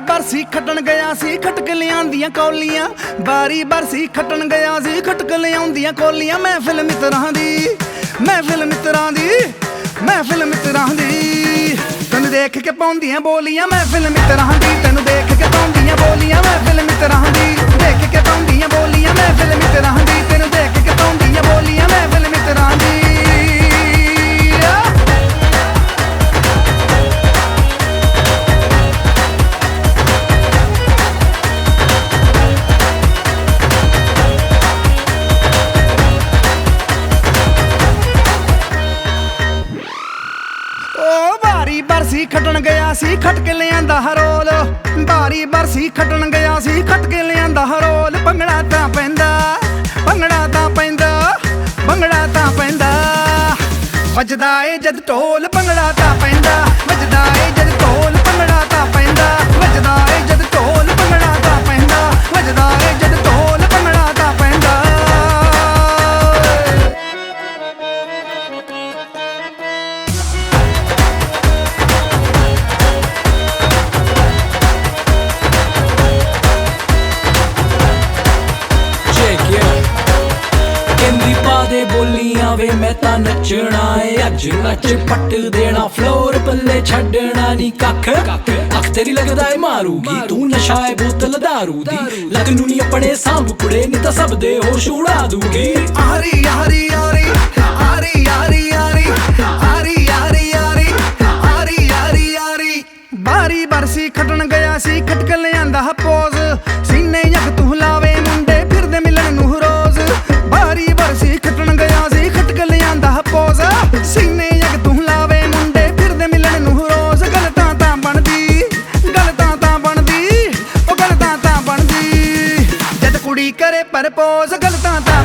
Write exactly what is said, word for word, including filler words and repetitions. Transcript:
ਬਰਸੀ ਖੱਟਣ ਗਿਆ ਸੀ ਖਟਕ ਲਿਆਂਦੀਆਂ ਕੌਲੀਆਂ, ਬਾਰੀ ਬਰਸੀ ਖੱਟਣ ਗਿਆ ਸੀ ਖਟਕ ਲਿਆਉਂਦੀਆਂ ਕੌਲੀਆਂ। ਮਹਿਫਿਲ ਮਿੱਤਰਾਂ ਦੀ, ਮਹਿਫਿਲ ਮਿੱਤਰਾਂ ਦੀ, ਮਹਿਫਿਲ ਮਿੱਤਰਾਂ ਦੀ, ਤੈਨੂੰ ਦੇਖ ਕੇ ਪਾਉਂਦੀਆਂ ਬੋਲੀਆਂ। ਮਹਿਫਿਲ ਮਿੱਤਰਾਂ ਦੀ, ਤੈਨੂੰ ਦੇਖ ਕੇ ਪਾਉਂਦੀਆਂ ਬੋਲੀਆਂ। ਮਹਿਫਿਲ ਮਿੱਤਰਾਂ ਦੀ, ਦੇਖ ਕੇ ਪਾਉਂਦੀਆਂ ਬੋਲੀਆਂ। ਮਹਿਫਿਲ ਮਿੱਤਰਾਂ ਦੀ, ਤੈਨੂੰ ਦੇਖ ਕੇ ਪਾਉਂਦੀਆਂ ਬੋਲੀਆਂ। ਮਹਿਫਿਲ ਮਿੱਤਰਾਂ ਦੀ। ਬਾਰੀ ਬਰਸੀ ਖੱਟਣ ਗਿਆ ਸੀ ਖੱਟ ਕੇ ਲਿਆਂਦਾ ਹਰੋਲ, ਬਾਰੀ ਬਰਸੀ ਖੱਟਣ ਗਿਆ ਸੀ ਖੱਟ ਕੇ ਲਿਆਂਦਾ ਹਰੋਲ। ਭੰਗੜਾ ਤਾਂ ਪੈਂਦਾ, ਭੰਗੜਾ ਤਾਂ ਪੈਂਦਾ, ਭੰਗੜਾ ਤਾਂ ਪੈਂਦਾ, ਵੱਜਦਾ ਏ ਜਦ ਢੋਲ। ਭੰਗੜਾ ਤਾਂ ਪੈਂਦਾ, ਵੱਜਦਾ ਏ ਜਦ ਢੋਲ। ਭੰਗੜਾ ਤਾਂ ਪੈਂਦਾ, ਵੱਜਦਾ ਏ ਜਦ ਢੋਲ। ਭੰਗੜਾ ਤਾਂ ਪੈਂਦਾ, ਵੱਜਦਾ ਏ ਜਦ ਢੋਲ। ਭੰਗੜਾ ਤਾਂ ਪੈਂਦਾ। ਦੇ ਬੋਲੀਆਂ ਵੇ ਮੈਂ ਤਾਂ ਨੱਚਣਾ ਏ ਅੱਜ, ਨੱਚ ਪੱਟ ਦੇਣਾ ਫਲੋਰ ਪੱਲੇ ਛੱਡਣਾ ਨੀ ਕੱਖ। ਅੱਖ ਤੇਰੀ ਲੱਗਦਾ ਏ ਮਾਰੂਗੀ, ਤੂੰ ਨਸ਼ਾ ਏ ਬੋਤਲ ਦਾਰੂ ਦੀ। ਲੱਗ ਨੂੰ ਨੀ ਆਪਣੇ ਸਾਂਭ ਕੁੜੇ, ਨੀ ਤਾਂ ਸਭ ਦੇ ਹੋਸ਼ ਉਡਾ ਦੂਗੀ। ਆਰੀ ਆਰੀ ਆਰੀ ਆਰੀ ਆਰੀ ਆਰੀ ਆਰੀ ਆਰੀ ਆਰੀ ਆਰੀ ਆਰੀ ਆਰੀ। ਬਾਰੀ ਬਰਸੀ ਖੱਟਣ ਗਿਆ ਸੀ ਖਟਕ ਲਿਆਂਦਾ ਪੋਜ਼, ਸੀਨੇ ਯਕ ਤੂੰ ਲਾਵੇ ਮੁੰਡੇ ਫਿਰਦੇ ਮਿਲਣ ਨੂੰ ਰੋਜ਼। ਬਾਰੀ ਬਰਸੀ ਖੱਟਣ ਗਿਆ ਸੀ ਖਟਕ ਲਿਆਂਦਾ ਪੋਜ਼, ਸੀਨੇ ਯਕ ਤੂੰ ਲਾਵੇ ਮੁੰਡੇ ਫਿਰਦੇ ਮਿਲਣ ਨੂੰ ਰੋਜ਼। ਗੱਲ ਤਾਂ ਤਾਂ ਬਣਦੀ, ਗੱਲ ਤਾਂ ਤਾਂ ਬਣਦੀ, ਉਹ ਗੱਲ ਤਾਂ ਤਾਂ ਬਣਦੀ ਜਦ ਕੁੜੀ ਕਰੇ ਪਰਪੋਜ਼। ਗੱਲ ਤਾਂ ਤਾਂ